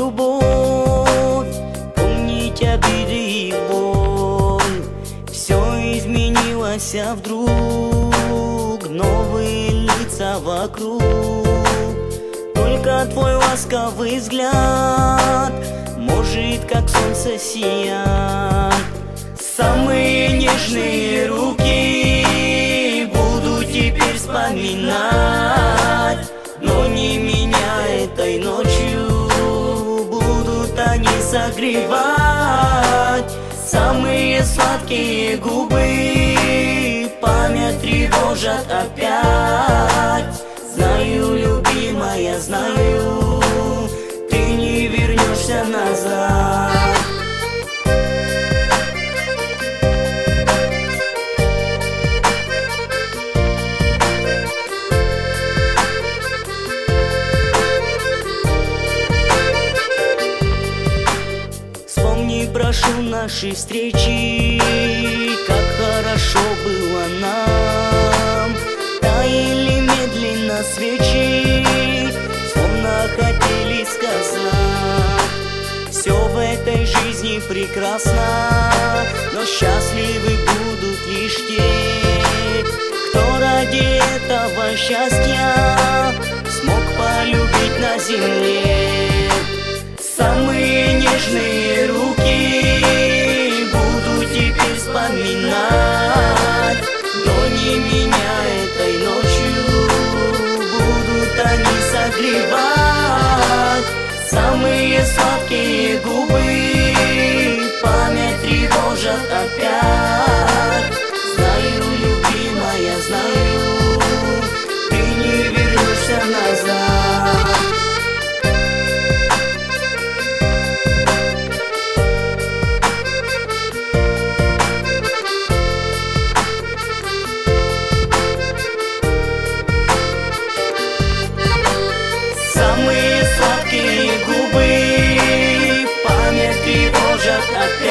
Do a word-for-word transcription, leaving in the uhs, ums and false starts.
любовь, помнить обиды и боль. Все изменилось, а вдруг новые лица вокруг. Только твой ласковый взгляд может, как солнце, сиять. Самые нежные руки буду теперь вспоминать, но не меня этой ночью будут они согревать. Самые сладкие губы память тревожат опять. Знаю, любимая, знаю, ты не вернешься назад. Вспомни, прошу, наши встречи, как хорошо было нам. Таяли медленно свечи, словно хотели сказать: все в этой жизни прекрасно, но счастливы будут лишь те, кто ради этого счастья смог полюбить на земле. Самые нежные руки буду теперь вспоминать, но не меня этой ночью будут они согревать. Самые сладкие губы память тревожат опять. Знаю, любимая, знаю, ты не вернешься назад. Самые сладкие губы память тревожат опять.